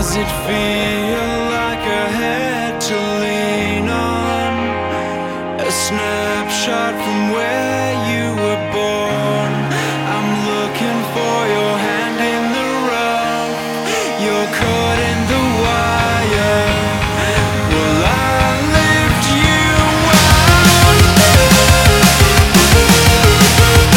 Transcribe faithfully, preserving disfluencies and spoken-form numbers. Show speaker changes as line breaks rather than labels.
Does it feel like a head to lean on? A snapshot from